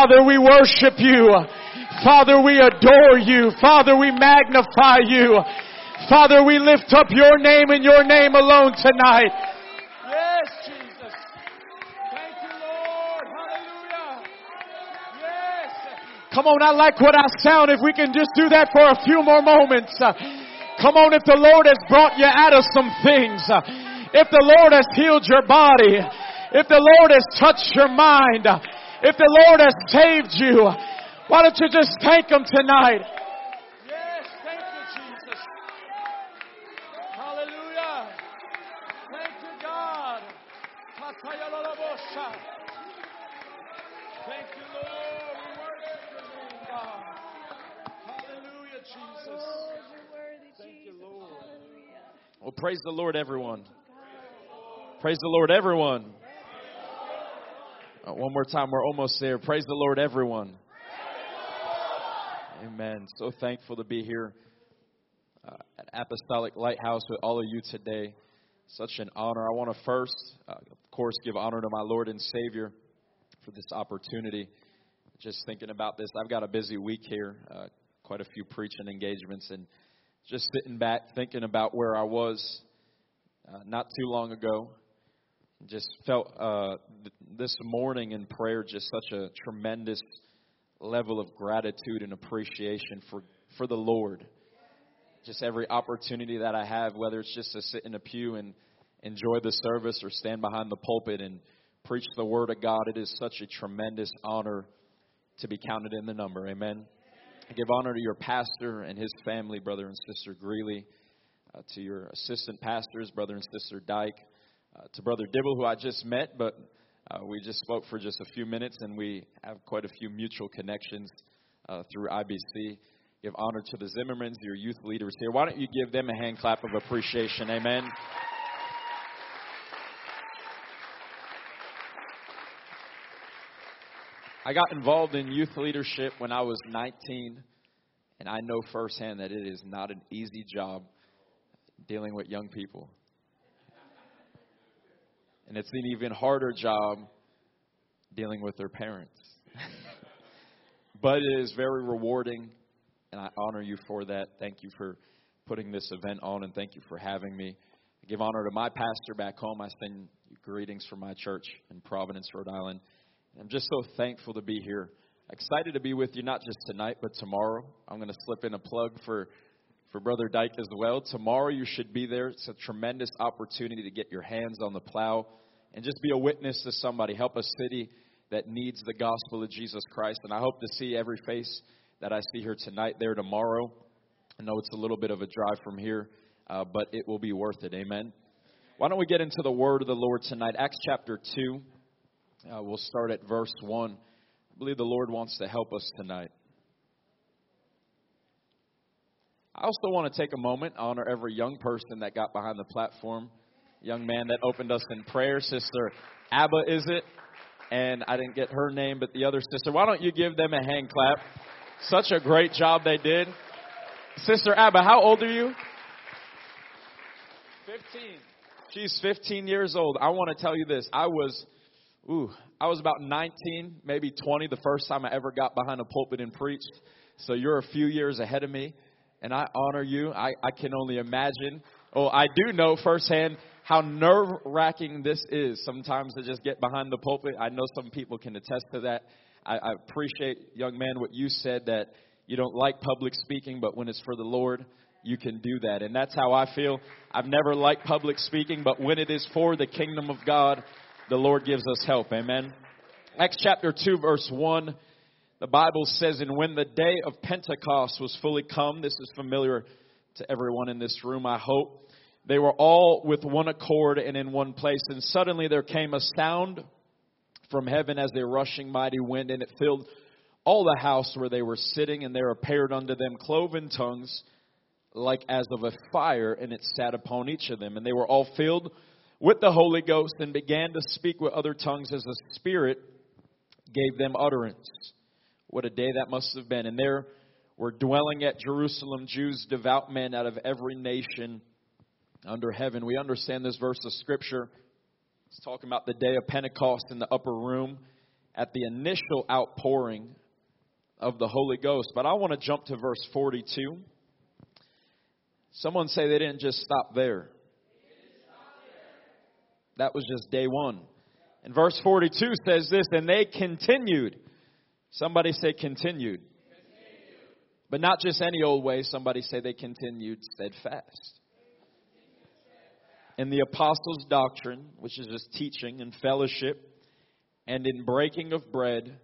Father, we worship you. Father, we adore you. Father, we magnify you. Father, we lift up your name and your name alone tonight. Yes, Jesus. Thank you, Lord. Hallelujah. Yes. Come on, I like what I sound. If we can just do that for a few more moments. Come on, if the Lord has brought you out of some things. If the Lord has healed your body. If the Lord has touched your mind. If the Lord has saved you. Why don't you just thank Him tonight? Yes, thank you, Jesus. Hallelujah. Thank you, God. Thank you, Lord. We worship your name, God. Hallelujah, Jesus. Thank you, Lord. Well, praise the Lord, everyone. Praise the Lord, everyone. One more time, we're almost there. Praise the Lord, everyone. Amen. So thankful to be here at Apostolic Lighthouse with all of you today. Such an honor. I want to first, of course, give honor to my Lord and Savior for this opportunity. Just thinking about this, I've got a busy week here, quite a few preaching engagements, and just sitting back thinking about where I was not too long ago. Just felt this morning in prayer just such a tremendous level of gratitude and appreciation for the Lord. Just every opportunity that I have, whether it's just to sit in a pew and enjoy the service or stand behind the pulpit and preach the Word of God, it is such a tremendous honor to be counted in the number. Amen. I give honor to your pastor and his family, Brother and Sister Greeley, to your assistant pastors, Brother and Sister Dyke, to Brother Dibble, who I just met, but we just spoke for just a few minutes, and we have quite a few mutual connections through IBC. Give honor to the Zimmermans, your youth leaders here. Why don't you give them a hand clap of appreciation? Amen. I got involved in youth leadership when I was 19, and I know firsthand that it is not an easy job dealing with young people. And it's an even harder job dealing with their parents. But it is very rewarding, and I honor you for that. Thank you for putting this event on, and thank you for having me. I give honor to my pastor back home. I send you greetings from my church in Providence, Rhode Island. I'm just so thankful to be here. Excited to be with you, not just tonight, but tomorrow. I'm going to slip in a plug for Brother Dyke as well. Tomorrow you should be there. It's a tremendous opportunity to get your hands on the plow and just be a witness to somebody. Help a city that needs the gospel of Jesus Christ. And I hope to see every face that I see here tonight there tomorrow. I know it's a little bit of a drive from here, but it will be worth it. Amen. Why don't we get into the word of the Lord tonight? Acts chapter 2. We'll start at verse 1. I believe the Lord wants to help us tonight. I also want to take a moment, honor every young person that got behind the platform. Young man that opened us in prayer. Sister Abba, is it? And I didn't get her name, but the other sister. Why don't you give them a hand clap? Such a great job they did. Sister Abba, how old are you? 15. She's 15 years old. I want to tell you this. I was about 19, maybe 20 the first time I ever got behind a pulpit and preached. So you're a few years ahead of me, and I honor you. I can only imagine. Oh, I do know firsthand how nerve-wracking this is sometimes to just get behind the pulpit. I know some people can attest to that. I appreciate, young man, what you said, that you don't like public speaking, but when it's for the Lord, you can do that. And that's how I feel. I've never liked public speaking, but when it is for the kingdom of God, the Lord gives us help. Amen. Acts chapter 2, verse 1, the Bible says, "And when the day of Pentecost was fully come," this is familiar to everyone in this room, I hope, "they were all with one accord and in one place. And suddenly there came a sound from heaven as a rushing mighty wind, and it filled all the house where they were sitting. And there appeared unto them cloven tongues like as of a fire, and it sat upon each of them. And they were all filled with the Holy Ghost and began to speak with other tongues as the Spirit gave them utterance." What a day that must have been. "And there were dwelling at Jerusalem Jews, devout men out of every nation under heaven." We understand this verse of Scripture. It's talking about the day of Pentecost in the upper room. at the initial outpouring of the Holy Ghost. But I want to jump to verse 42. Someone say they didn't just stop there. That was just day one. And verse 42 says this, and they continued. Somebody say continued. But not just any old way. Somebody say they continued steadfast. In the apostles' doctrine, which is just teaching and fellowship, and in breaking of bread,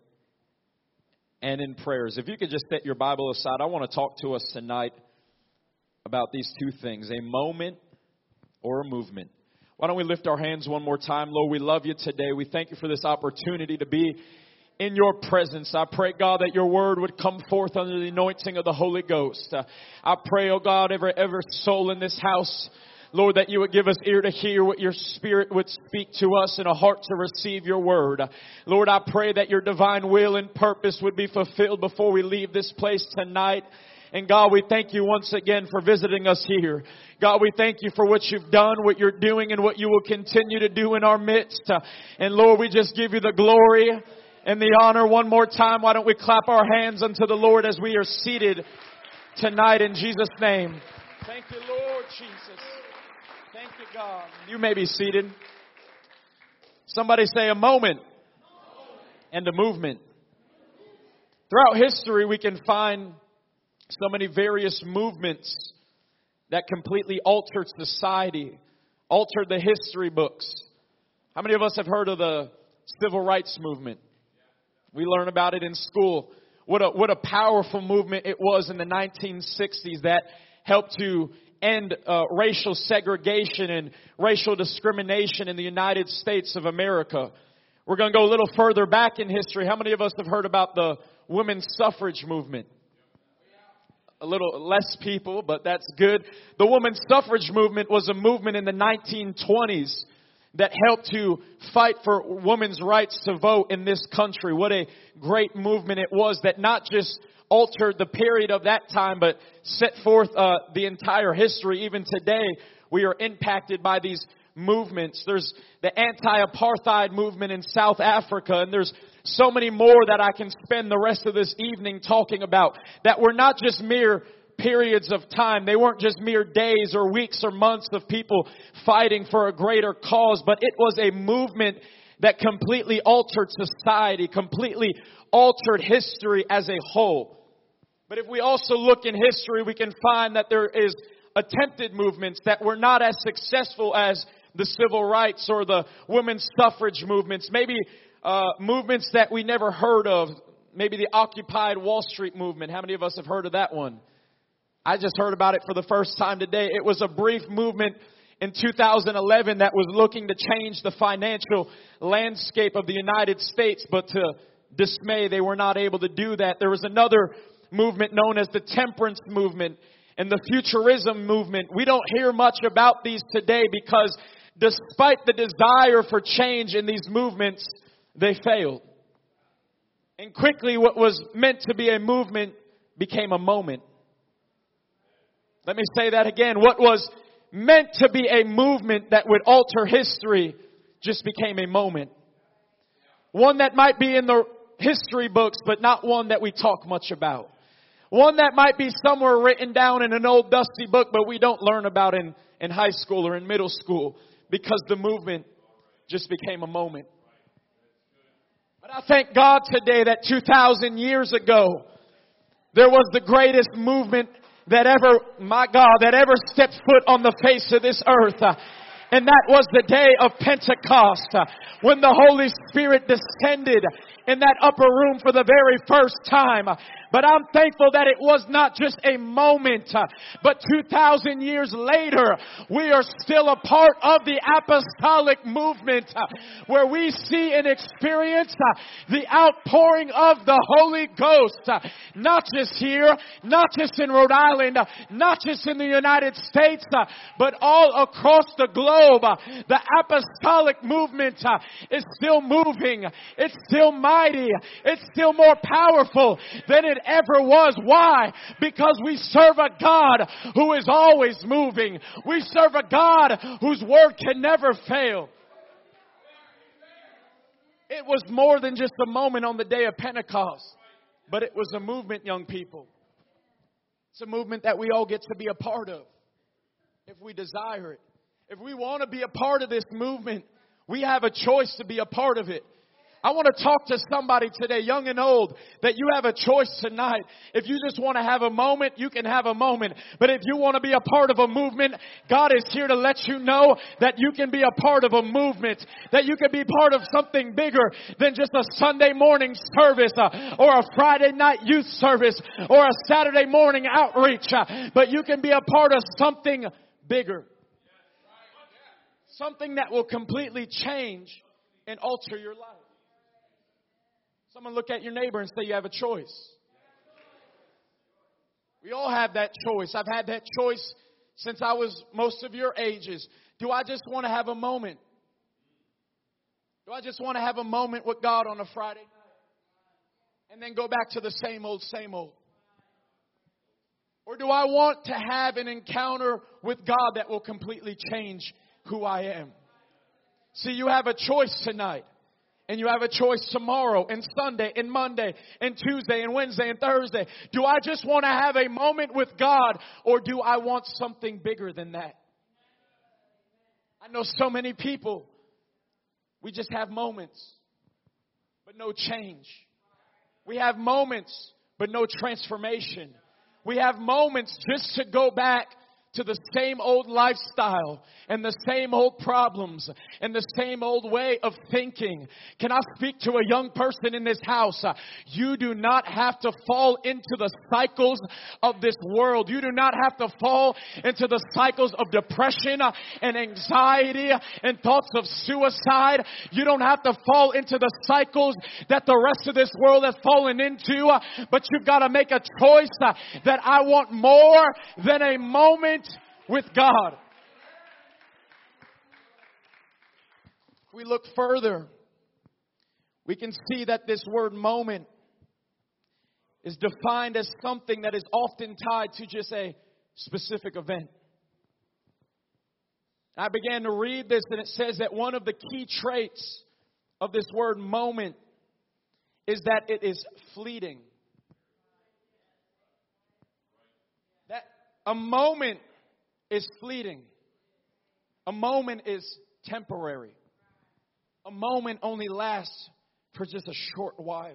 and in prayers. If you could just set your Bible aside, I want to talk to us tonight about these two things, a moment or a movement. Why don't we lift our hands one more time? Lord, we love you today. We thank you for this opportunity to be in your presence. I pray, God, that your word would come forth under the anointing of the Holy Ghost. I pray, oh God, every soul in this house, Lord, that you would give us ear to hear what your Spirit would speak to us and a heart to receive your word. Lord, I pray that your divine will and purpose would be fulfilled before we leave this place tonight. And God, we thank you once again for visiting us here. God, we thank you for what you've done, what you're doing, and what you will continue to do in our midst. And Lord, we just give you the glory and the honor one more time. Why don't we clap our hands unto the Lord as we are seated tonight in Jesus' name. Thank you, Lord Jesus. Thank you, God. You may be seated. Somebody say a moment and a movement. Throughout history, we can find so many various movements that completely altered society, altered the history books. How many of us have heard of the civil rights movement? We learn about it in school. What a powerful movement it was in the 1960s that helped to end racial segregation and racial discrimination in the United States of America. We're going to go a little further back in history. How many of us have heard about the women's suffrage movement? A little less people, but that's good. The women's suffrage movement was a movement in the 1920s that helped to fight for women's rights to vote in this country. What a great movement it was that not just altered the period of that time, but set forth the entire history. Even today, we are impacted by these movements. There's the anti-apartheid movement in South Africa, and there's so many more that I can spend the rest of this evening talking about that were not just mere periods of time. They weren't just mere days or weeks or months of people fighting for a greater cause, but it was a movement that completely altered society, completely altered history as a whole. But if we also look in history, we can find that there is attempted movements that were not as successful as the civil rights or the women's suffrage movements. Maybe movements that we never heard of. Maybe the Occupy Wall Street movement. How many of us have heard of that one? I just heard about it for the first time today. It was a brief movement in 2011 that was looking to change the financial landscape of the United States, but to dismay, they were not able to do that. There was another movement known as the temperance movement and the futurism movement. We don't hear much about these today because despite the desire for change in these movements, they failed. And quickly what was meant to be a movement became a moment. Let me say that again. What was meant to be a movement that would alter history just became a moment. One that might be in the history books, but not one that we talk much about. One that might be somewhere written down in an old dusty book, but we don't learn about in high school or in middle school because the movement just became a moment. But I thank God today that 2,000 years ago, there was the greatest movement that ever stepped foot on the face of this earth. And that was the day of Pentecost, when the Holy Spirit descended in that upper room for the very first time. But I'm thankful that it was not just a moment, but 2,000 years later, we are still a part of the apostolic movement where we see and experience the outpouring of the Holy Ghost. Not just here, not just in Rhode Island, not just in the United States, but all across the globe. The apostolic movement is still moving. It's still mighty. It's still more powerful than it ever was. Why? Because we serve a God who is always moving. We serve a God whose word can never fail. It was more than just a moment on the day of Pentecost, but it was a movement, young people. It's a movement that we all get to be a part of if we desire it. If we want to be a part of this movement, we have a choice to be a part of it. I want to talk to somebody today, young and old, that you have a choice tonight. If you just want to have a moment, you can have a moment. But if you want to be a part of a movement, God is here to let you know that you can be a part of a movement, that you can be part of something bigger than just a Sunday morning service or a Friday night youth service or a Saturday morning outreach. But you can be a part of something bigger. Something that will completely change and alter your life. Someone look at your neighbor and say you have a choice. We all have that choice. I've had that choice since I was most of your ages. Do I just want to have a moment? Do I just want to have a moment with God on a Friday night and then go back to the same old, same old? Or do I want to have an encounter with God that will completely change who I am? See, you have a choice tonight. And you have a choice tomorrow and Sunday and Monday and Tuesday and Wednesday and Thursday. Do I just want to have a moment with God, or do I want something bigger than that? I know so many people, we just have moments, but no change. We have moments, but no transformation. We have moments just to go back to the same old lifestyle and the same old problems and the same old way of thinking. Can I speak to a young person in this house? You do not have to fall into the cycles of this world. You do not have to fall into the cycles of depression and anxiety and thoughts of suicide. You don't have to fall into the cycles that the rest of this world has fallen into. But you've got to make a choice that I want more than a moment with God. If we look further, we can see that this word moment is defined as something that is often tied to just a specific event. I began to read this, and it says that one of the key traits of this word moment is that it is fleeting. That a moment is fleeting. A moment is temporary. A moment only lasts for just a short while.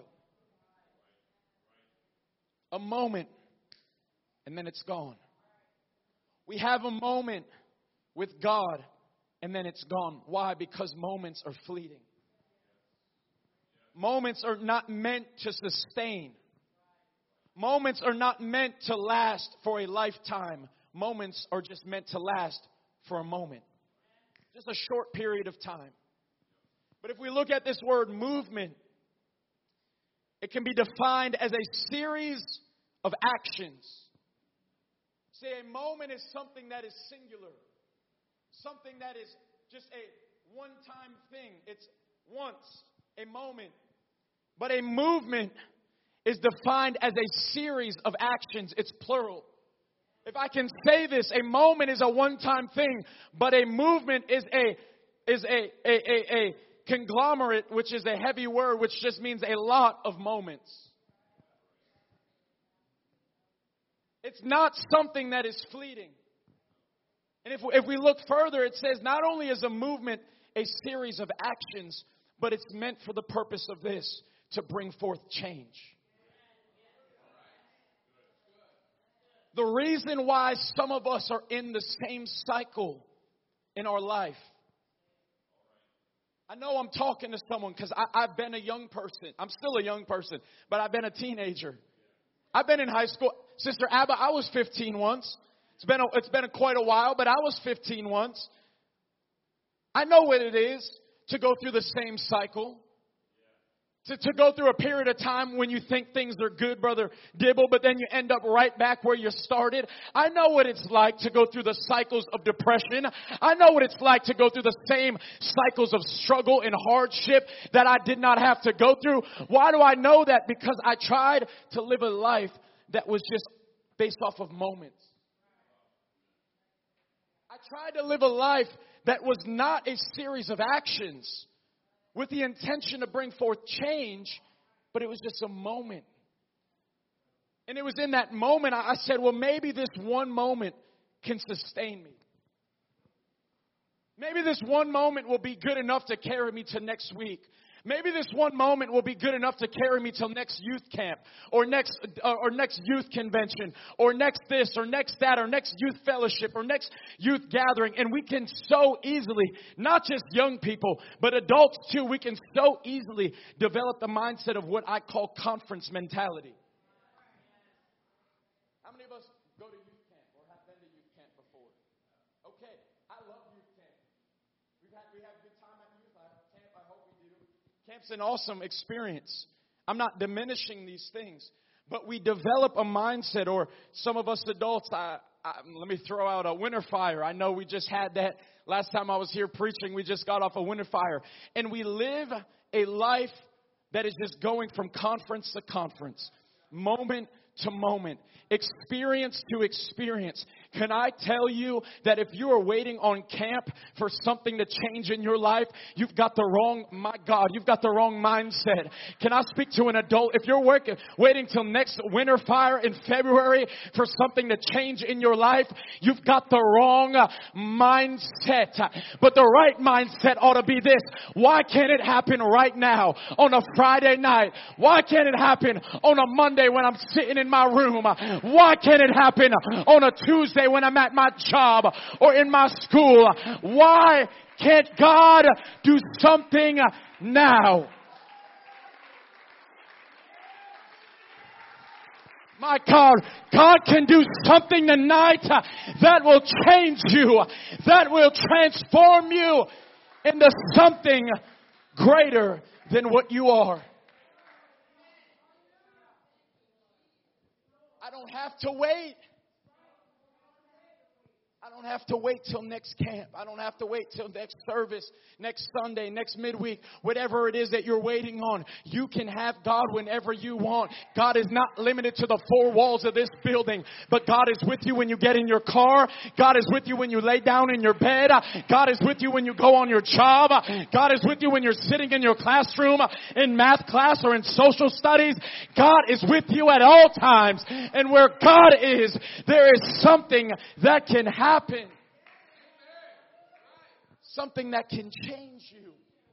A moment, and then it's gone. We have a moment with God, and then it's gone. Why? Because moments are fleeting. Moments are not meant to sustain. Moments are not meant to last for a lifetime. Moments are just meant to last for a moment. Just a short period of time. But if we look at this word movement, it can be defined as a series of actions. See, a moment is something that is singular. Something that is just a one-time thing. It's once, a moment. But a movement is defined as a series of actions. It's plural. If I can say this, a moment is a one-time thing, but a movement is a conglomerate, which is a heavy word, which just means a lot of moments. It's not something that is fleeting. And if we look further, it says not only is a movement a series of actions, but it's meant for the purpose of this, to bring forth change. The reason why some of us are in the same cycle in our life. I know I'm talking to someone because I've been a young person. I'm still a young person, but I've been a teenager. I've been in high school. Sister Abba, I was 15 once. It's been quite a while, but I was 15 once. I know what it is to go through the same cycle. To go through a period of time when you think things are good, Brother Dibble, but then you end up right back where you started. I know what it's like to go through the cycles of depression. I know what it's like to go through the same cycles of struggle and hardship that I did not have to go through. Why do I know that? Because I tried to live a life that was just based off of moments. I tried to live a life that was not a series of actions, with the intention to bring forth change, but it was just a moment. And it was in that moment I said, well, maybe this one moment can sustain me. Maybe this one moment will be good enough to carry me to next week. Maybe this one moment will be good enough to carry me till next youth camp or next youth convention or next this or next that or next youth fellowship or next youth gathering. And we can so easily, not just young people, but adults too, we can so easily develop the mindset of what I call conference mentality. How many of us go to youth camp or have been to youth camp before? Okay, I love youth camp. We have a good time at youth camp. I hope we do. Camp's an awesome experience. I'm not diminishing these things, but we develop a mindset, or some of us adults, let me throw out a winter fire. I know we just had that last time I was here preaching. We just got off a winter fire. And we live a life that is just going from conference to conference, moment to moment, experience to experience. Can I tell you that if you are waiting on camp for something to change in your life, you've got the wrong mindset. Can I speak to an adult? If you're waiting till next winter fire in February for something to change in your life, you've got the wrong mindset. But the right mindset ought to be this. Why can't it happen right now on a Friday night? Why can't it happen on a Monday when I'm sitting in my room? Why can't it happen on a Tuesday when I'm at my job or in my school? Why can't God do something now? My God can do something tonight that will change you, that will transform you into something greater than what you are. I don't have to wait. I don't have to wait till next camp. I don't have to wait till next service, next Sunday, next midweek, whatever it is that you're waiting on. You can have God whenever you want. God is not limited to the four walls of this building, but God is with you when you get in your car. God is with you when you lay down in your bed. God is with you when you go on your job. God is with you when you're sitting in your classroom, in math class or in social studies. God is with you at all times. And where God is, there is something that can happen. Something that can change you.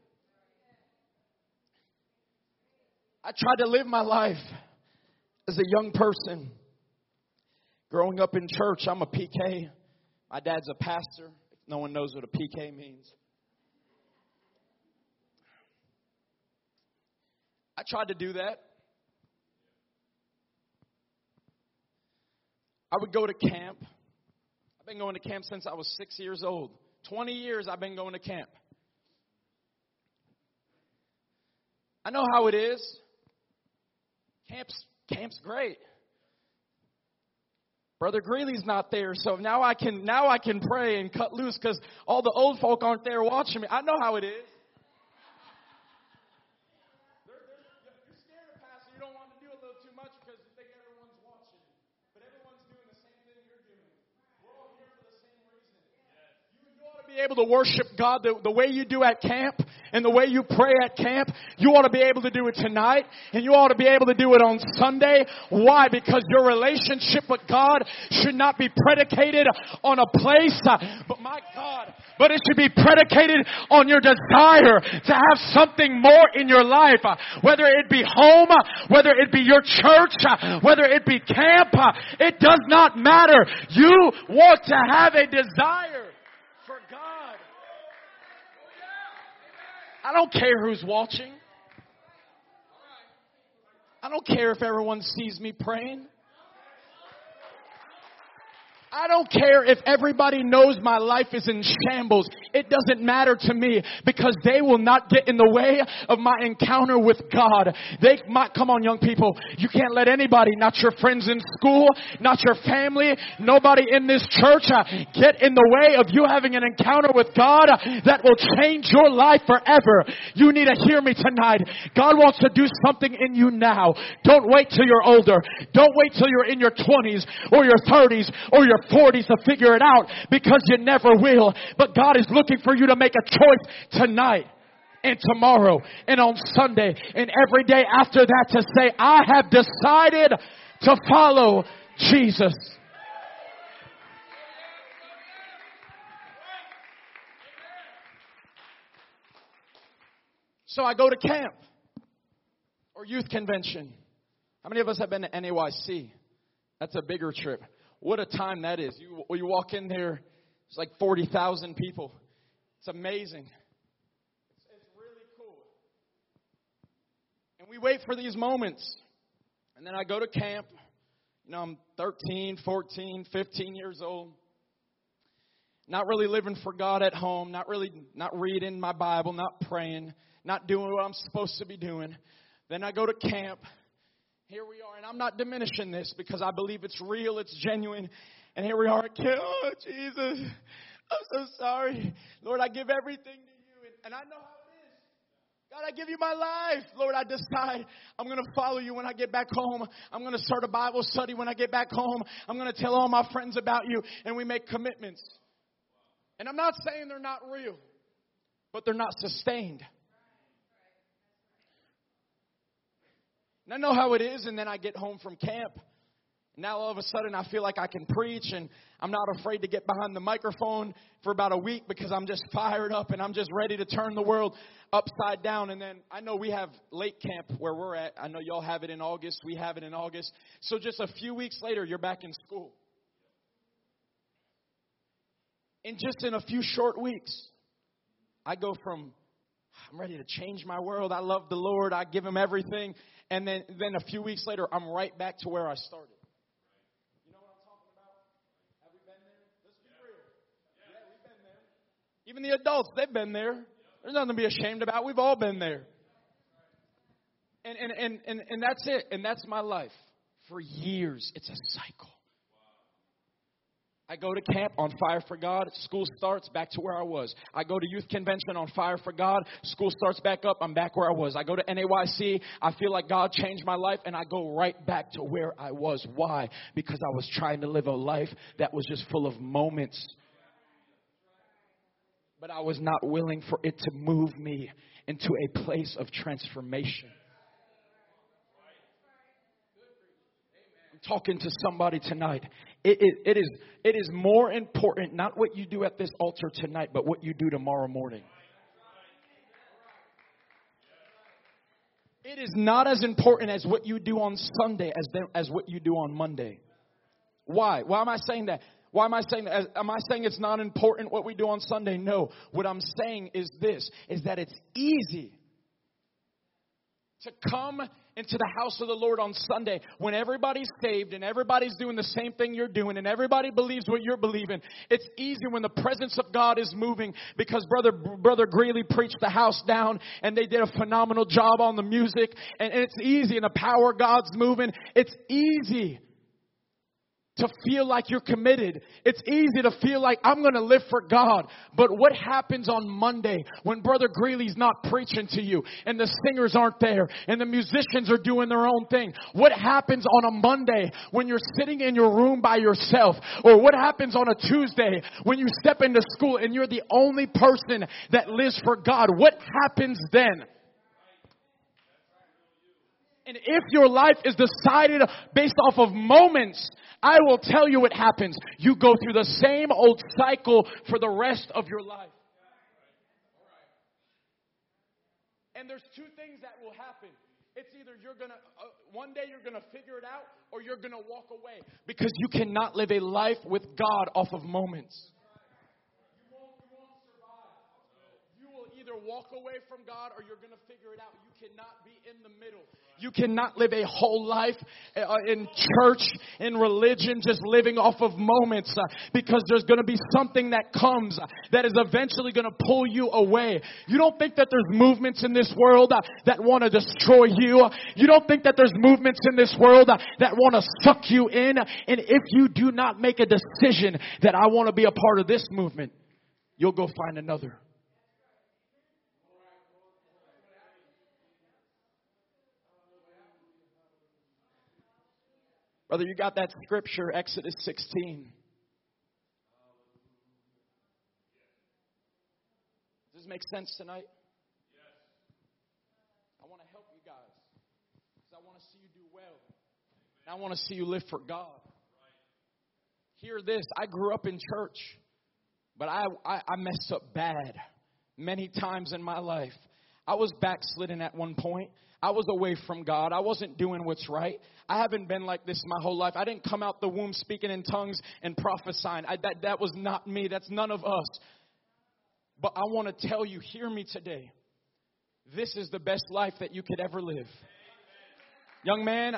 I tried to live my life as a young person. Growing up in church, I'm a PK. My dad's a pastor. If no one knows what a PK means. I tried to do that. I would go to camp. I've been going to camp since I was 6 years old. 20 years I've been going to camp. I know how it is. Camp's great. Brother Greeley's not there, so now I can pray and cut loose because all the old folk aren't there watching me. I know how it is. You're scared of pastor. You don't want to do a little too much because you think everyone's watching. But everyone's doing the same thing you're doing. We're all here for the same reason. You ought to be able to worship God the way you do at camp and the way you pray at camp. You ought to be able to do it tonight, and you ought to be able to do it on Sunday. Why? Because your relationship with God should not be predicated on a place, but it should be predicated on your desire to have something more in your life. Whether it be home, whether it be your church, whether it be camp, it does not matter. You want to have a desire for God. I don't care who's watching. I don't care if everyone sees me praying. I don't care if everybody knows my life is in shambles. It doesn't matter to me because they will not get in the way of my encounter with God. Come on, young people. You can't let anybody, not your friends in school, not your family, nobody in this church, get in the way of you having an encounter with God that will change your life forever. You need to hear me tonight. God wants to do something in you now. Don't wait till you're older. Don't wait till you're in your 20s or your 30s or your 40s to figure it out, because you never will. But God is looking for you to make a choice tonight. and tomorrow and on Sunday and every day after that to say, I have decided to follow Jesus. So I go to camp or youth convention. How many of us have been to NAYC? That's a bigger trip. What a time that is. You walk in there, it's like 40,000 people. It's amazing. It's really cool. And we wait for these moments. And then I go to camp. You know, I'm 13, 14, 15 years old. Not really living for God at home. Not reading my Bible. Not praying. Not doing what I'm supposed to be doing. Then I go to camp. Here we are. And I'm not diminishing this because I believe it's real. It's genuine. And here we are at camp. Oh, Jesus. I'm so sorry. Lord, I give everything to you. And I know how it is. God, I give you my life. Lord, I decide I'm going to follow you when I get back home. I'm going to start a Bible study when I get back home. I'm going to tell all my friends about you. And we make commitments. And I'm not saying they're not real, but they're not sustained. And I know how it is. And then I get home from camp. Now all of a sudden I feel like I can preach and I'm not afraid to get behind the microphone for about a week because I'm just fired up and I'm just ready to turn the world upside down. And then I know we have late camp where we're at. I know y'all have it in August. We have it in August. So just a few weeks later, you're back in school. And just in a few short weeks, I go from I'm ready to change my world. I love the Lord. I give him everything. And then a few weeks later, I'm right back to where I started. Even the adults, they've been there. There's nothing to be ashamed about. We've all been there. And that's it. And that's my life. For years, it's a cycle. I go to camp on fire for God. School starts, back to where I was. I go to youth convention on fire for God. School starts back up. I'm back where I was. I go to NAYC. I feel like God changed my life. And I go right back to where I was. Why? Because I was trying to live a life that was just full of moments. But I was not willing for it to move me into a place of transformation. I'm talking to somebody tonight. It is more important, not what you do at this altar tonight, but what you do tomorrow morning. It is not as important as what you do on Sunday as what you do on Monday. Why? Why am I saying that? Why am I saying that? Am I saying it's not important what we do on Sunday? No. What I'm saying is this, is that it's easy to come into the house of the Lord on Sunday when everybody's saved and everybody's doing the same thing you're doing and everybody believes what you're believing. It's easy when the presence of God is moving because Brother Greeley preached the house down and they did a phenomenal job on the music and it's easy and the power of God's moving. It's easy to feel like you're committed. It's easy to feel like I'm going to live for God. But what happens on Monday when Brother Greeley's not preaching to you and the singers aren't there and the musicians are doing their own thing? What happens on a Monday when you're sitting in your room by yourself? Or what happens on a Tuesday when you step into school and you're the only person that lives for God? What happens then? And if your life is decided based off of moments, I will tell you what happens. You go through the same old cycle for the rest of your life. And there's two things that will happen. It's either you're going to, one day you're going to figure it out or you're going to walk away. Because you cannot live a life with God off of moments. You won't survive. You will either walk away from God or you're going to figure it out. You cannot be in the middle. You cannot live a whole life in church, in religion, just living off of moments because there's going to be something that comes that is eventually going to pull you away. You don't think that there's movements in this world that want to destroy you. You don't think that there's movements in this world that want to suck you in. And if you do not make a decision that I want to be a part of this movement, you'll go find another. Brother, you got that scripture, Exodus 16. Does this make sense tonight? I want to see you live for God. Hear this. I grew up in church, but I messed up bad many times in my life. I was backslidden at one point. I was away from God. I wasn't doing what's right. I haven't been like this my whole life. I didn't come out the womb speaking in tongues and prophesying. That was not me. That's none of us. But I want to tell you, hear me today. This is the best life that you could ever live. Young man,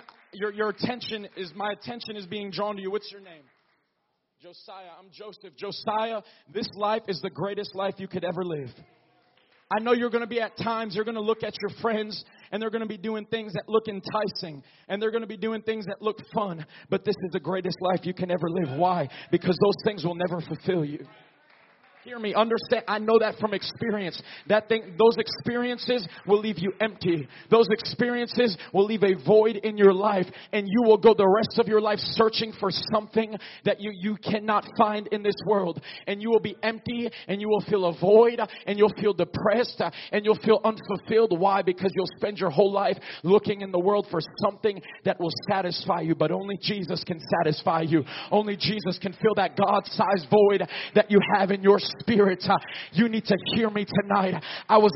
my attention is being drawn to you. What's your name? Josiah. I'm Joseph. Josiah, this life is the greatest life you could ever live. I know you're going to be at times, you're going to look at your friends and they're going to be doing things that look enticing and they're going to be doing things that look fun. But this is the greatest life you can ever live. Why? Because those things will never fulfill you. Hear me, understand. I know that from experience. Those experiences will leave you empty. Those experiences will leave a void in your life, and you will go the rest of your life searching for something that you cannot find in this world. And you will be empty, and you will feel a void, and you'll feel depressed, and you'll feel unfulfilled. Why? Because you'll spend your whole life looking in the world for something that will satisfy you, but only Jesus can satisfy you. Only Jesus can fill that God-sized void that you have in your spirit. You need to hear me tonight. I was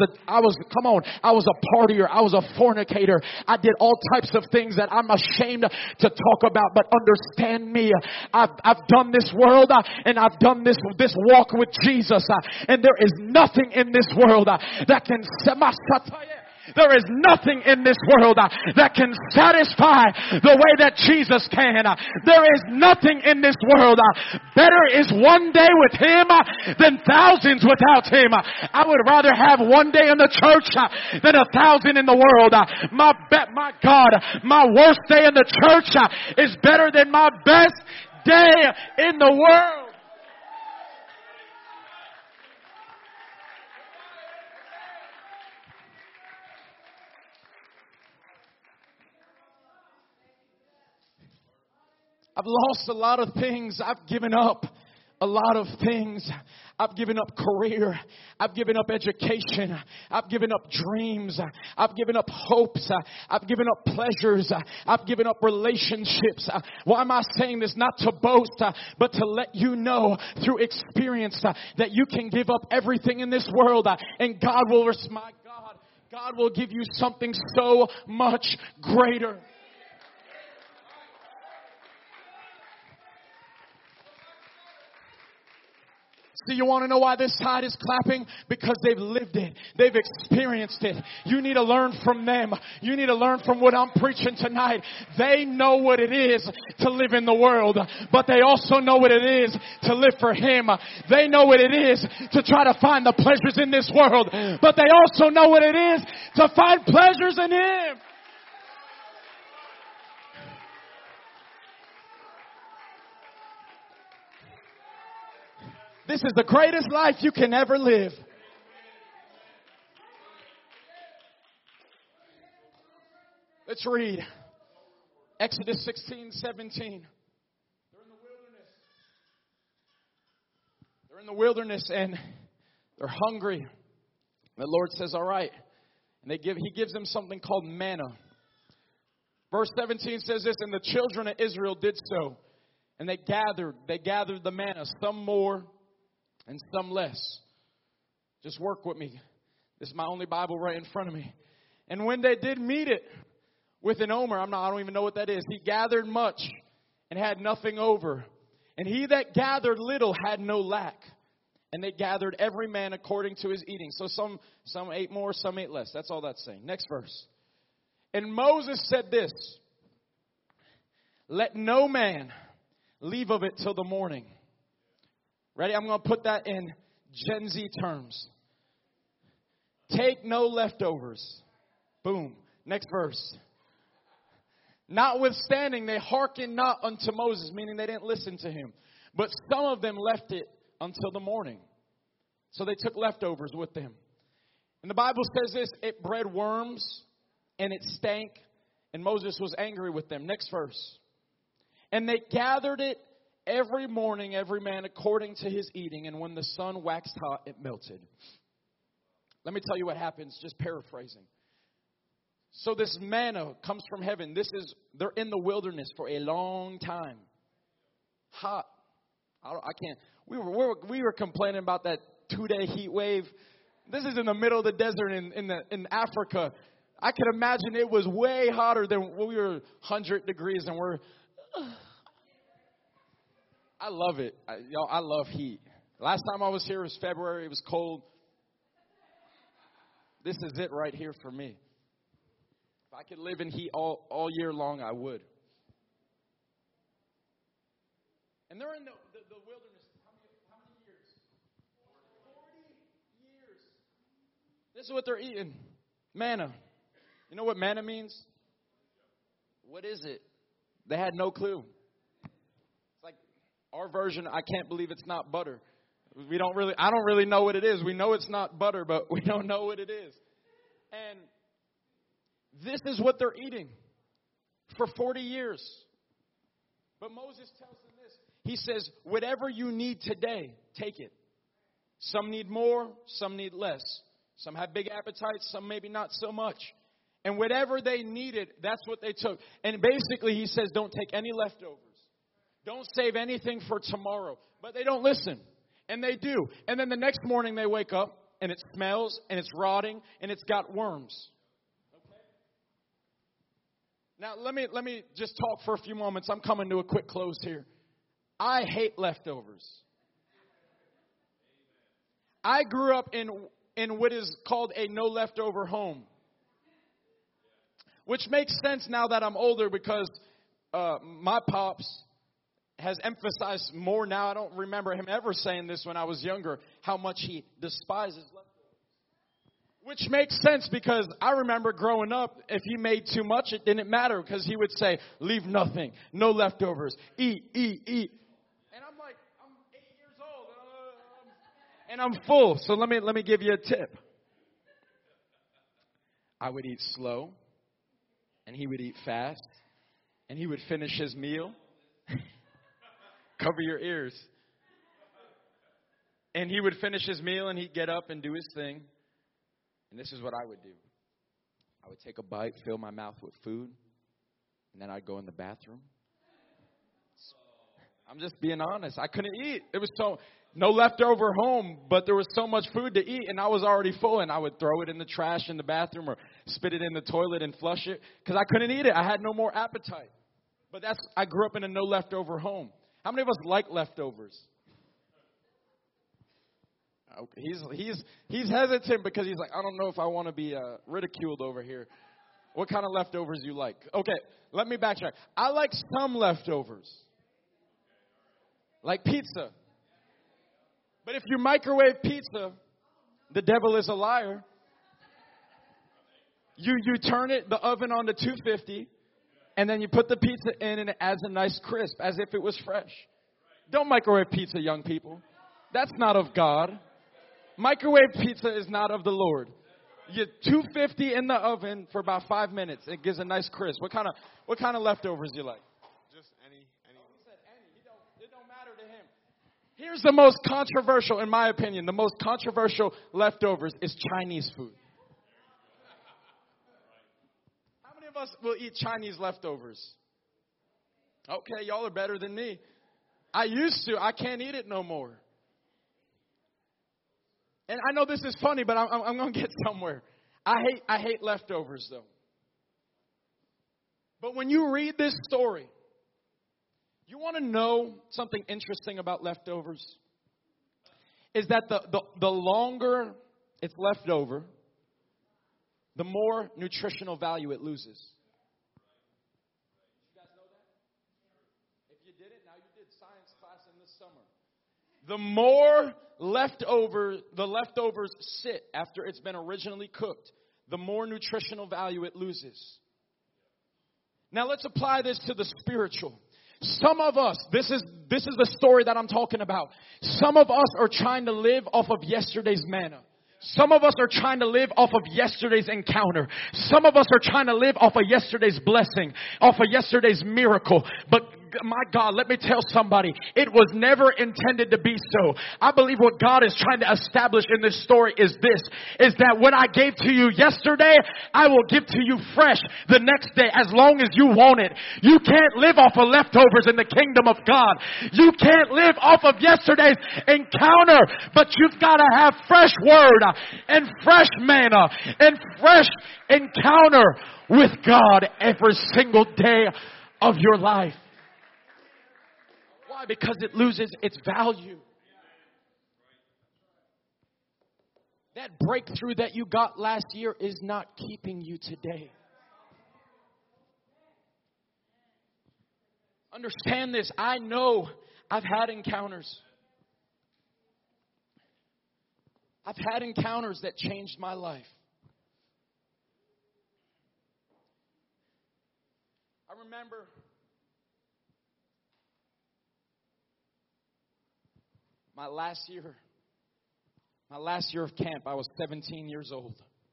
a partier. I was a fornicator. I did all types of things that I'm ashamed to talk about, but understand me. I've done this world and I've done this walk with Jesus, and there is nothing in this world that can there is nothing in this world that can satisfy the way that Jesus can. There is nothing in this world. Better is one day with Him than thousands without Him. I would rather have one day in the church than 1,000 in the world. My God, my worst day in the church is better than my best day in the world. I've lost a lot of things. I've given up a lot of things. I've given up career. I've given up education. I've given up dreams. I've given up hopes. I've given up pleasures. I've given up relationships. Why am I saying this? Not to boast, but to let you know through experience that you can give up everything in this world and God will give you something so much greater. See, you want to know why this side is clapping? Because they've lived it. They've experienced it. You need to learn from them. You need to learn from what I'm preaching tonight. They know what it is to live in the world, but they also know what it is to live for Him. They know what it is to try to find the pleasures in this world, but they also know what it is to find pleasures in Him. This is the greatest life you can ever live. Let's read Exodus 16:17. They're in the wilderness. They're in the wilderness and they're hungry. The Lord says, all right. And He gives them something called manna. Verse 17 says this, and the children of Israel did so. And they gathered the manna, some more and some less. Just work with me. This is my only Bible right in front of me. And when they did meet it with an omer, I don't even know what that is. He gathered much and had nothing over. And he that gathered little had no lack. And they gathered every man according to his eating. So some ate more, some ate less. That's all that's saying. Next verse. And Moses said this, let no man leave of it till the morning. Ready? I'm going to put that in Gen Z terms. Take no leftovers. Boom. Next verse. Notwithstanding, they hearkened not unto Moses, meaning they didn't listen to him. But some of them left it until the morning. So they took leftovers with them. And the Bible says this, it bred worms and it stank. And Moses was angry with them. Next verse. And they gathered it every morning, every man according to his eating, and when the sun waxed hot, it melted. Let me tell you what happens, just paraphrasing. So this manna comes from heaven. They're in the wilderness for a long time. Hot. I can't. We were complaining about that 2-day heat wave. This is in the middle of the desert in Africa. I can imagine it was way hotter than when we were 100 degrees, and I love it. I love heat. Last time I was here was February. It was cold. This is it right here for me. If I could live in heat all year long, I would. And they're in the wilderness. How many years? 40 years. This is what they're eating. Manna. You know what manna means? What is it? They had no clue. It's like our version, I can't believe it's not butter. I don't really know what it is. We know it's not butter, but we don't know what it is. And this is what they're eating for 40 years. But Moses tells them this. He says, whatever you need today, take it. Some need more, some need less. Some have big appetites, some maybe not so much. And whatever they needed, that's what they took. And basically he says, don't take any leftovers. Don't save anything for tomorrow. But they don't listen. And they do. And then the next morning they wake up and it smells and it's rotting and it's got worms. Okay? Now let me just talk for a few moments. I'm coming to a quick close here. I hate leftovers. I grew up in what is called a no leftover home. Which makes sense now that I'm older because my pops has emphasized more now. I don't remember him ever saying this when I was younger, how much he despises leftovers. Which makes sense because I remember growing up, if he made too much, it didn't matter because he would say, leave nothing, no leftovers, eat. And I'm like, I'm 8 years old and I'm full. So let me give you a tip. I would eat slow and he would eat fast and he would finish his meal. Cover your ears. And he would finish his meal and he'd get up and do his thing. And this is what I would do. I would take a bite, fill my mouth with food, and then I'd go in the bathroom. I'm just being honest. I couldn't eat. It was no leftover home, but there was so much food to eat and I was already full and I would throw it in the trash in the bathroom or spit it in the toilet and flush it because I couldn't eat it. I had no more appetite. But I grew up in a no leftover home. How many of us like leftovers? He's hesitant because he's like, I don't know if I want to be ridiculed over here. What kind of leftovers you like? Okay, let me backtrack. I like some leftovers. Like pizza. But if you microwave pizza, the devil is a liar. You turn the oven on to 250. And then you put the pizza in and it adds a nice crisp as if it was fresh. Don't microwave pizza, young people. That's not of God. Microwave pizza is not of the Lord. You 250 in the oven for about 5 minutes. It gives a nice crisp. What kind of leftovers do you like? Just any. Oh, he said any. It don't matter to him. Here's the most controversial, in my opinion, the most controversial leftovers is Chinese food. Us will eat Chinese leftovers. Okay, y'all are better than me. I used to. I can't eat it no more. And I know this is funny, but I'm going to get somewhere. I hate leftovers, though. But when you read this story, you want to know something interesting about leftovers? Is that the longer it's left over, the more nutritional value it loses. You guys know that? If you did it, now you did science class in this summer. The more the leftovers sit after it's been originally cooked, the more nutritional value it loses. Now let's apply this to the spiritual. Some of us, this is the story that I'm talking about. Some of us are trying to live off of yesterday's manna. Some of us are trying to live off of yesterday's encounter. Some of us are trying to live off of yesterday's blessing, off of yesterday's miracle. But my God, let me tell somebody, it was never intended to be so. I believe what God is trying to establish in this story is this, is that what I gave to you yesterday, I will give to you fresh the next day as long as you want it. You can't live off of leftovers in the kingdom of God. You can't live off of yesterday's encounter, but you've got to have fresh word and fresh manna and fresh encounter with God every single day of your life. Why? Because it loses its value. That breakthrough that you got last year is not keeping you today. Understand this. I know I've had encounters. I've had encounters that changed my life. I remember my last year of camp, I was 17 years old.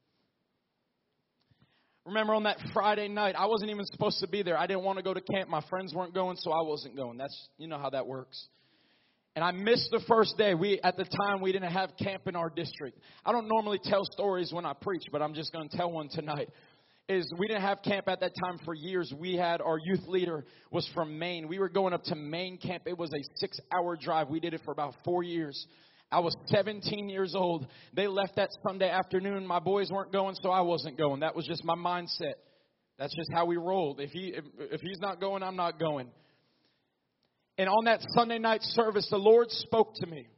Remember on that Friday night, I wasn't even supposed to be there. I didn't want to go to camp. My friends weren't going, so I wasn't going. You know how that works. And I missed the first day. At the time, we didn't have camp in our district. I don't normally tell stories when I preach, but I'm just going to tell one tonight. We didn't have camp at that time for years. Our youth leader was from Maine. We were going up to Maine camp. It was a 6-hour drive. We did it for about 4 years. I was 17 years old. They left that Sunday afternoon. My boys weren't going, so I wasn't going. That was just my mindset. That's just how we rolled. If he's not going, I'm not going. And on that Sunday night service, the Lord spoke to me.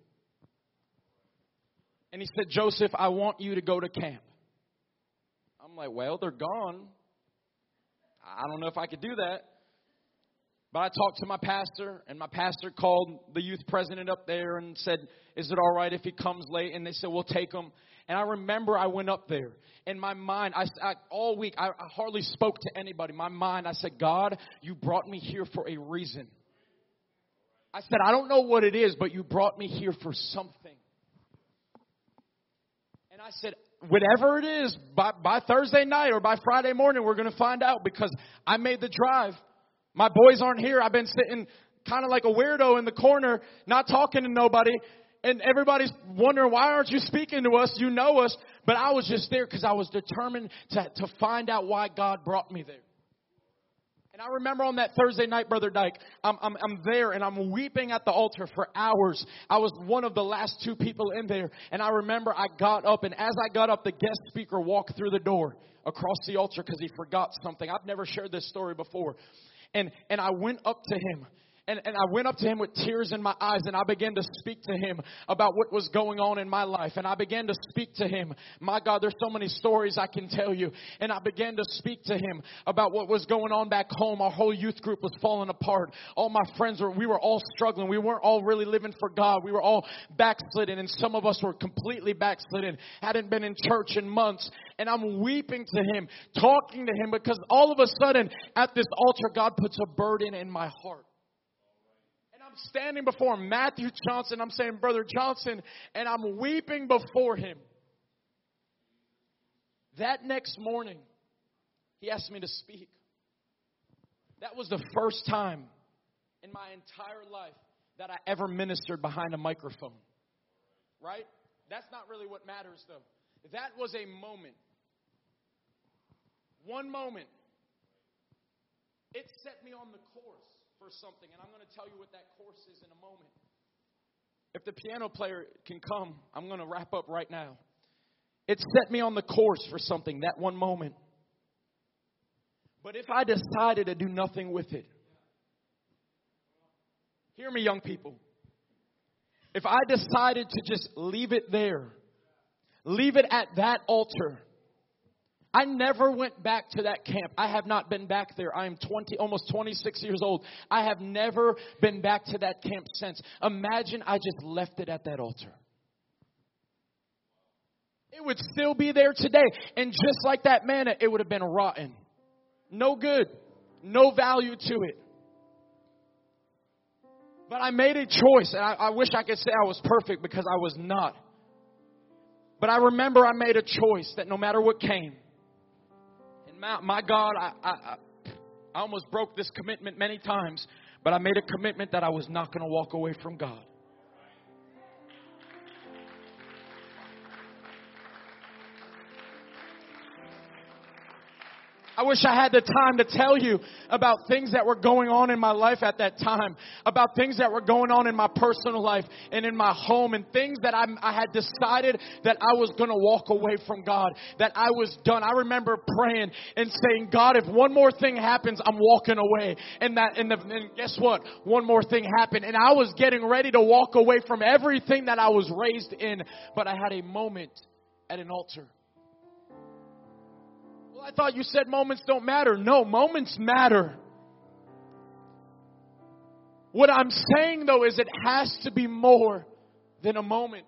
And He said, Joseph, I want you to go to camp. I'm like, well, they're gone. I don't know if I could do that. But I talked to my pastor, and my pastor called the youth president up there and said, is it all right if he comes late? And they said, we'll take him. And I remember I went up there. In my mind, all week, I hardly spoke to anybody. In my mind, I said, God, you brought me here for a reason. I said, I don't know what it is, but you brought me here for something. And I said, whatever it is, by Thursday night or by Friday morning, we're going to find out, because I made the drive. My boys aren't here. I've been sitting kind of like a weirdo in the corner, not talking to nobody. And everybody's wondering, why aren't you speaking to us? You know us. But I was just there because I was determined to find out why God brought me there. And I remember on that Thursday night, Brother Dyke, I'm there and I'm weeping at the altar for hours. I was one of the last 2 people in there. And I remember I got up, and as I got up, the guest speaker walked through the door across the altar because he forgot something. I've never shared this story before. And I went up to him. And I went up to him with tears in my eyes, and I began to speak to him about what was going on in my life. And I began to speak to him. My God, there's so many stories I can tell you. And I began to speak to him about what was going on back home. Our whole youth group was falling apart. All my friends we were all struggling. We weren't all really living for God. We were all backslidden, and some of us were completely backslidden, hadn't been in church in months. And I'm weeping to him, talking to him, because all of a sudden at this altar, God puts a burden in my heart. Standing before Matthew Johnson, I'm saying, Brother Johnson, and I'm weeping before him. That next morning, he asked me to speak. That was the first time in my entire life that I ever ministered behind a microphone. Right? That's not really what matters, though. That was a moment. One moment. It set me on the course for something, and I'm going to tell you what that course is in a moment. If the piano player can come, I'm going to wrap up right now. It set me on the course for something, that one moment. But if I decided to do nothing with it, hear me, young people. If I decided to just leave it there, leave it at that altar, I never went back to that camp. I have not been back there. I am almost 26 years old. I have never been back to that camp since. Imagine I just left it at that altar. It would still be there today. And just like that manna, it would have been rotten. No good. No value to it. But I made a choice. And I wish I could say I was perfect, because I was not. But I remember I made a choice that no matter what came, my God, I almost broke this commitment many times, but I made a commitment that I was not going to walk away from God. I wish I had the time to tell you about things that were going on in my life at that time, about things that were going on in my personal life and in my home, and things that I had decided that I was going to walk away from God, that I was done. I remember praying and saying, God, if one more thing happens, I'm walking away. And guess what? One more thing happened. And I was getting ready to walk away from everything that I was raised in, but I had a moment at an altar. I thought you said moments don't matter. No, moments matter. What I'm saying, though, is it has to be more than a moment.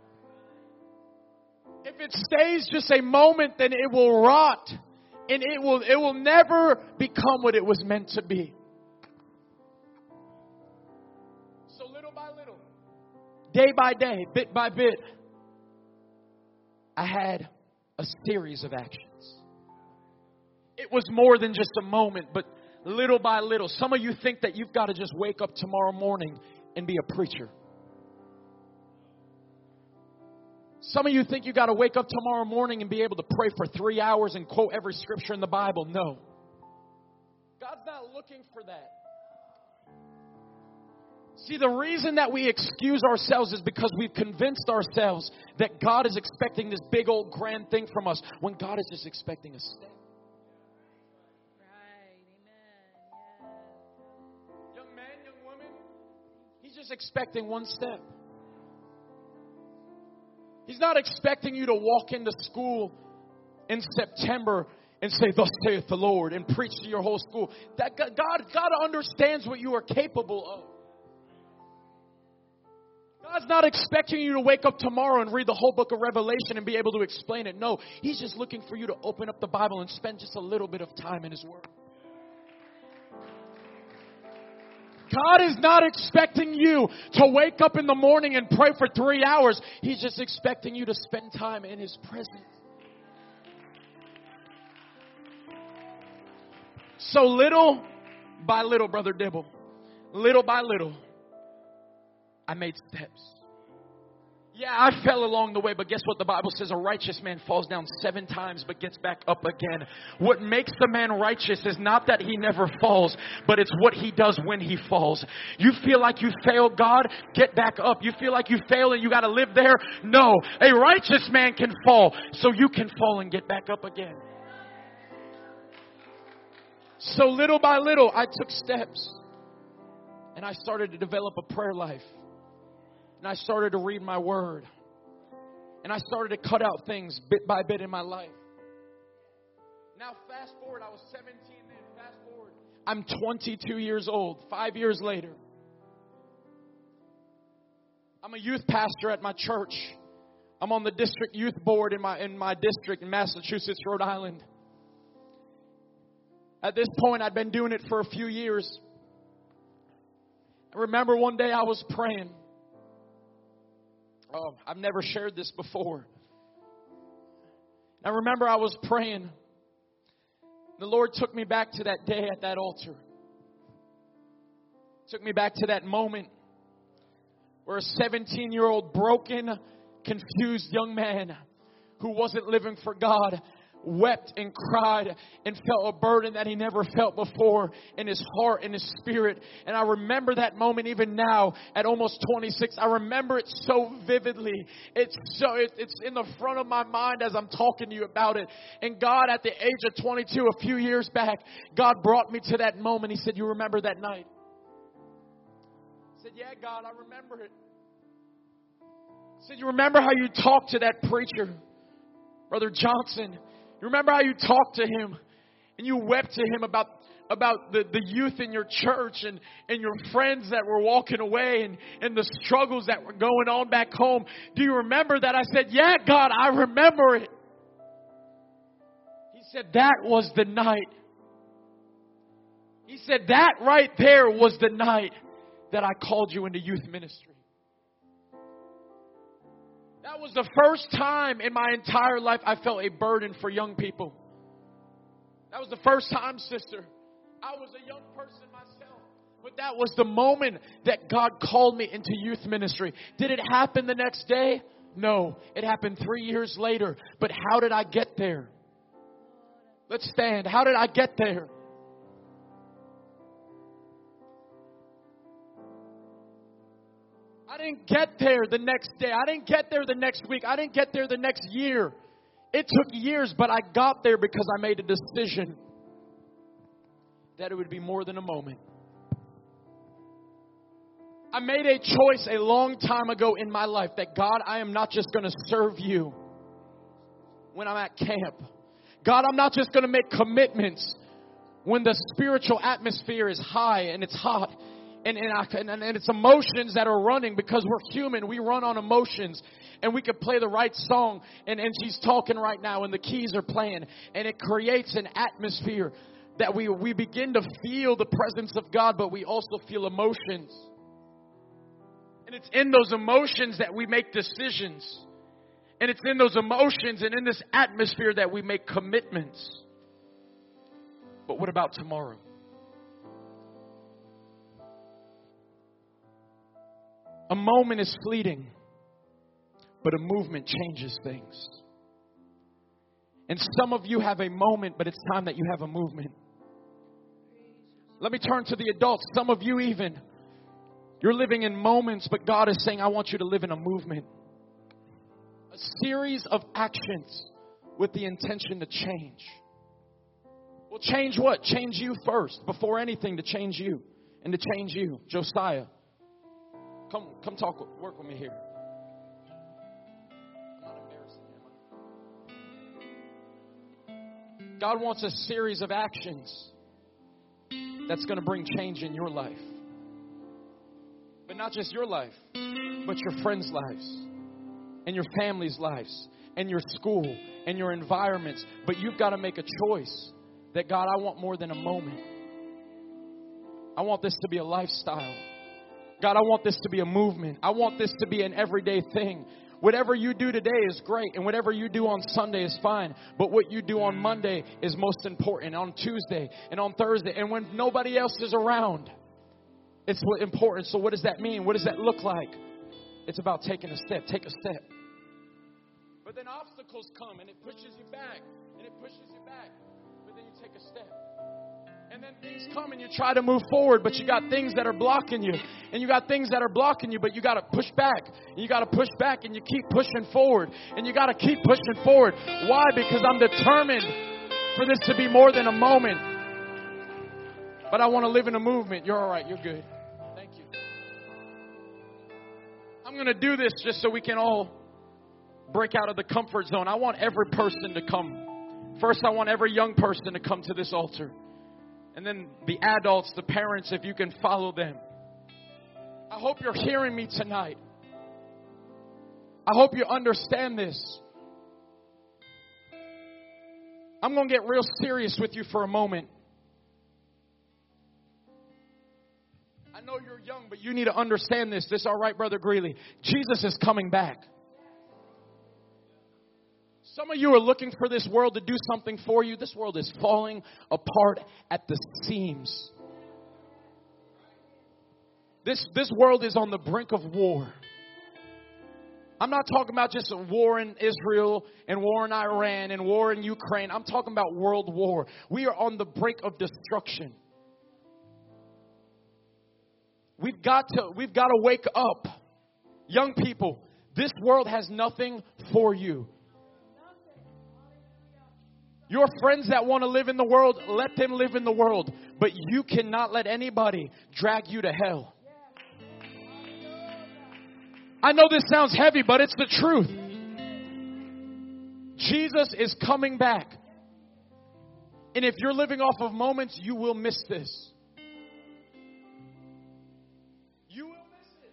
If it stays just a moment, then it will rot. And it will never become what it was meant to be. So little by little, day by day, bit by bit, I had a series of actions. It was more than just a moment, but little by little. Some of you think that you've got to just wake up tomorrow morning and be a preacher. Some of you think you've got to wake up tomorrow morning and be able to pray for 3 hours and quote every scripture in the Bible. No. God's not looking for that. See, the reason that we excuse ourselves is because we've convinced ourselves that God is expecting this big old grand thing from us when God is just expecting a step. He's just expecting one step. He's not expecting you to walk into school in September and say, "Thus saith the Lord," and preach to your whole school. That God understands what you are capable of. God's not expecting you to wake up tomorrow and read the whole book of Revelation and be able to explain it. No, He's just looking for you to open up the Bible and spend just a little bit of time in His Word. God is not expecting you to wake up in the morning and pray for 3 hours. He's just expecting you to spend time in His presence. So little by little, Brother Dibble, little by little, I made steps. Yeah, I fell along the way, but guess what? The Bible says a righteous man falls down 7 times but gets back up again. What makes the man righteous is not that he never falls, but it's what he does when he falls. You feel like you failed God? Get back up. You feel like you failed and you got to live there? No. A righteous man can fall, so you can fall and get back up again. So little by little, I took steps. And I started to develop a prayer life. And I started to read my word. And I started to cut out things bit by bit in my life. Now fast forward, I was 17 then. Fast forward, I'm 22 years old, 5 years later. I'm a youth pastor at my church. I'm on the district youth board in my district in Massachusetts, Rhode Island. At this point, I'd been doing it for a few years. I remember one day I was praying. Oh, I've never shared this before. I remember I was praying. The Lord took me back to that day at that altar. Took me back to that moment where a 17-year-old broken, confused young man who wasn't living for God wept and cried and felt a burden that he never felt before in his heart and his spirit. And I remember that moment even now at almost 26. I remember it so vividly. It's in the front of my mind as I'm talking to you about it. And God, at the age of 22, a few years back, God brought me to that moment. He said, "You remember that night?" I said, "Yeah, God, I remember it." He said, "You remember how you talked to that preacher, Brother Johnson? You remember how you talked to him and you wept to him about the youth in your church and your friends that were walking away and the struggles that were going on back home. Do you remember that?" I said, "Yeah, God, I remember it." He said, "That was the night." He said, "That right there was the night that I called you into youth ministry." That was the first time in my entire life I felt a burden for young people. That was the first time, sister, I was a young person myself. But that was the moment that God called me into youth ministry. Did it happen the next day? No. It happened 3 years later. But how did I get there? Let's stand. How did I get there? I didn't get there the next day. I didn't get there the next week. I didn't get there the next year. It took years, but I got there because I made a decision that it would be more than a moment. I made a choice a long time ago in my life that God, I am not just going to serve you when I'm at camp. God, I'm not just going to make commitments when the spiritual atmosphere is high and it's hot and it's emotions that are running, because we're human. We run on emotions, and we could play the right song and she's talking right now and the keys are playing, and it creates an atmosphere that we begin to feel the presence of God, but we also feel emotions. And it's in those emotions that we make decisions. And it's in those emotions and in this atmosphere that we make commitments. But what about tomorrow? A moment is fleeting, but a movement changes things. And some of you have a moment, but it's time that you have a movement. Let me turn to the adults. Some of you even, you're living in moments, but God is saying, I want you to live in a movement. A series of actions with the intention to change. Well, change what? Change you first. Before anything, to change you. And to change you. Josiah, come talk, work with me here. I'm not embarrassing him. God wants a series of actions that's going to bring change in your life. But not just your life, but your friends' lives. And your family's lives, and your school, and your environments. But you've got to make a choice that, God, I want more than a moment. I want this to be a lifestyle. God, I want this to be a movement. I want this to be an everyday thing. Whatever you do today is great, and whatever you do on Sunday is fine. But what you do on Monday is most important, on Tuesday and on Thursday. And when nobody else is around, it's important. So what does that mean? What does that look like? It's about taking a step. Take a step. But then obstacles come and it pushes you back. And it pushes you back. But then you take a step. And then things come and you try to move forward, but you got things that are blocking you. And you got things that are blocking you, but you got to push back. And you got to push back and you keep pushing forward. And you got to keep pushing forward. Why? Because I'm determined for this to be more than a moment. But I want to live in a movement. You're all right. You're good. Thank you. I'm going to do this just so we can all break out of the comfort zone. I want every person to come. First, I want every young person to come to this altar. And then the adults, the parents, if you can follow them. I hope you're hearing me tonight. I hope you understand this. I'm going to get real serious with you for a moment. I know you're young, but you need to understand this. This is all right, Brother Greeley. Jesus is coming back. Some of you are looking for this world to do something for you. This world is falling apart at the seams. This world is on the brink of war. I'm not talking about just a war in Israel and war in Iran and war in Ukraine. I'm talking about world war. We are on the brink of destruction. We've got to wake up. Young people, this world has nothing for you. Your friends that want to live in the world, let them live in the world. But you cannot let anybody drag you to hell. I know this sounds heavy, but it's the truth. Jesus is coming back. And if you're living off of moments, you will miss this. You will miss it.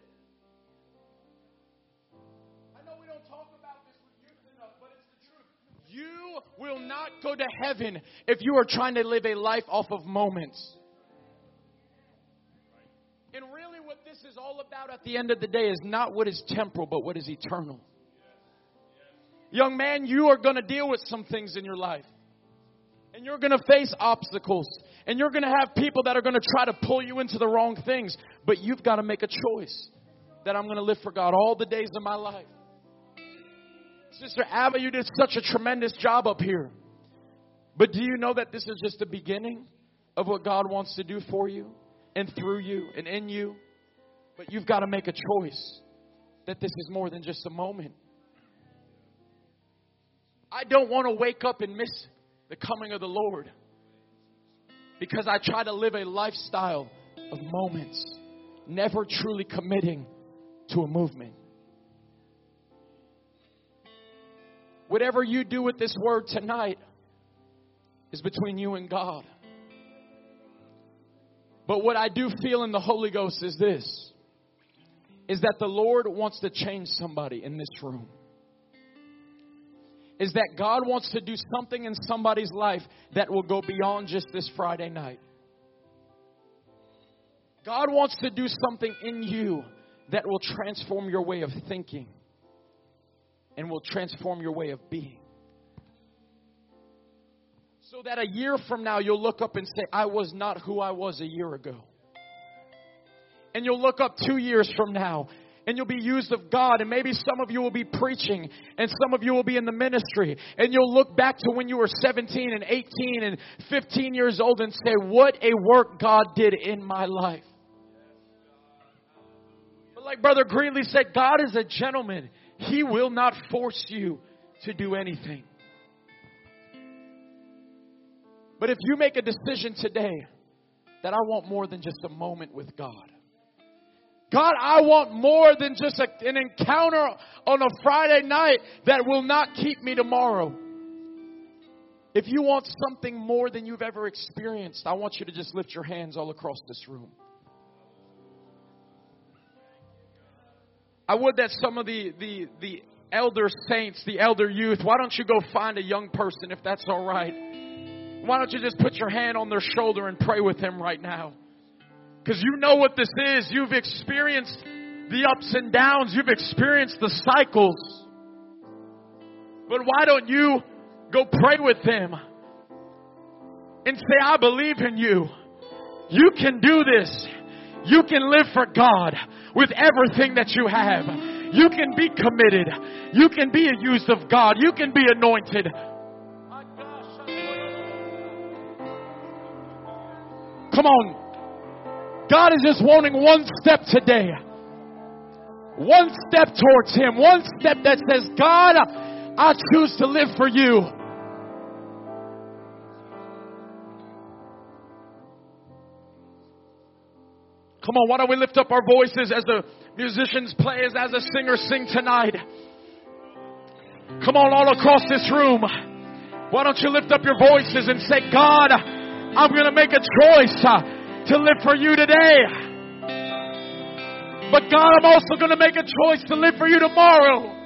I know we don't talk about this with youth enough, but it's the truth. You will not go to heaven if you are trying to live a life off of moments. And really what this is all about at the end of the day is not what is temporal, but what is eternal. Young man, you are going to deal with some things in your life. And you're going to face obstacles. And you're going to have people that are going to try to pull you into the wrong things. But you've got to make a choice that I'm going to live for God all the days of my life. Sister Abba, you did such a tremendous job up here. But do you know that this is just the beginning of what God wants to do for you and through you and in you? But you've got to make a choice that this is more than just a moment. I don't want to wake up and miss the coming of the Lord because I try to live a lifestyle of moments, never truly committing to a movement. Whatever you do with this word tonight is between you and God. But what I do feel in the Holy Ghost is this, is that the Lord wants to change somebody in this room. Is that God wants to do something in somebody's life that will go beyond just this Friday night. God wants to do something in you that will transform your way of thinking and will transform your way of being. So that a year from now, you'll look up and say, I was not who I was a year ago. And you'll look up 2 years from now, and you'll be used of God. And maybe some of you will be preaching, and some of you will be in the ministry. And you'll look back to when you were 17 and 18 and 15 years old and say, what a work God did in my life. But like Brother Greeley said, God is a gentleman. He will not force you to do anything. But if you make a decision today that I want more than just a moment with God. God, I want more than just an encounter on a Friday night that will not keep me tomorrow. If you want something more than you've ever experienced, I want you to just lift your hands all across this room. I would that some of the elder saints, the elder youth, why don't you go find a young person if that's all right? Why don't you just put your hand on their shoulder and pray with them right now? Because you know what this is. You've experienced the ups and downs. You've experienced the cycles. But why don't you go pray with them and say, I believe in you. You can do this. You can live for God with everything that you have. You can be committed. You can be a use of God. You can be anointed. Come on. God is just wanting one step today. One step towards Him. One step that says, God, I choose to live for you. Come on, why don't we lift up our voices as the musicians play, as the singers sing tonight. Come on, all across this room. Why don't you lift up your voices and say, God, I'm going to make a choice to live for you today. But God, I'm also going to make a choice to live for you tomorrow.